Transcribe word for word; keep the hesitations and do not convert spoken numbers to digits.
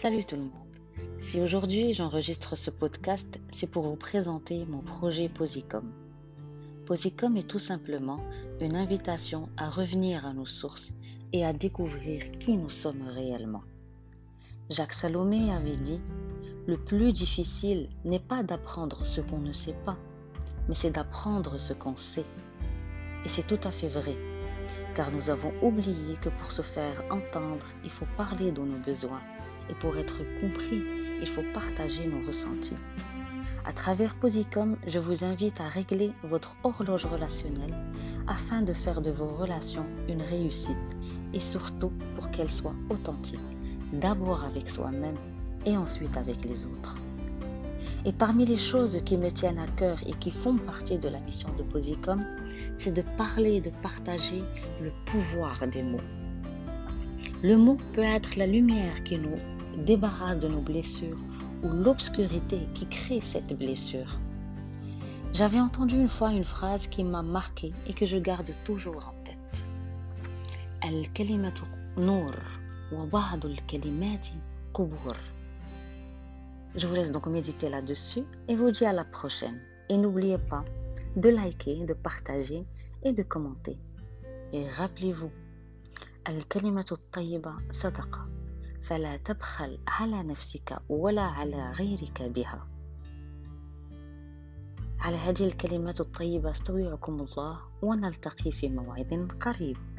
Salut tout le monde. Si aujourd'hui j'enregistre ce podcast, c'est pour vous présenter mon projet Posicom. Posicom est tout simplement une invitation à revenir à nos sources et à découvrir qui nous sommes réellement. Jacques Salomé avait dit « Le plus difficile n'est pas d'apprendre ce qu'on ne sait pas, mais c'est d'apprendre ce qu'on sait. » Et c'est tout à fait vrai, car nous avons oublié que pour se faire entendre, il faut parler de nos besoins. Et pour être compris, il faut partager nos ressentis. À travers Posicom, je vous invite à régler votre horloge relationnelle afin de faire de vos relations une réussite et surtout pour qu'elles soient authentiques, d'abord avec soi-même et ensuite avec les autres. Et parmi les choses qui me tiennent à cœur et qui font partie de la mission de Posicom, c'est de parler et de partager le pouvoir des mots. Le mot peut être la lumière qui nous débarrasse de nos blessures ou l'obscurité qui crée cette blessure. J'avais entendu une fois une phrase qui m'a marquée et que je garde toujours en tête. Al-kalimatu nour wa ba'du al-kalimati qubur. Je vous laisse donc méditer là-dessus et vous dis à la prochaine. Et n'oubliez pas de liker, de partager et de commenter. Et rappelez-vous, al-kalimatu tayyiba sadaqa. فلا تبخل على نفسك ولا على غيرك بها. على هذه الكلمات الطيبة استودعكم الله ونلتقي في موعد قريب.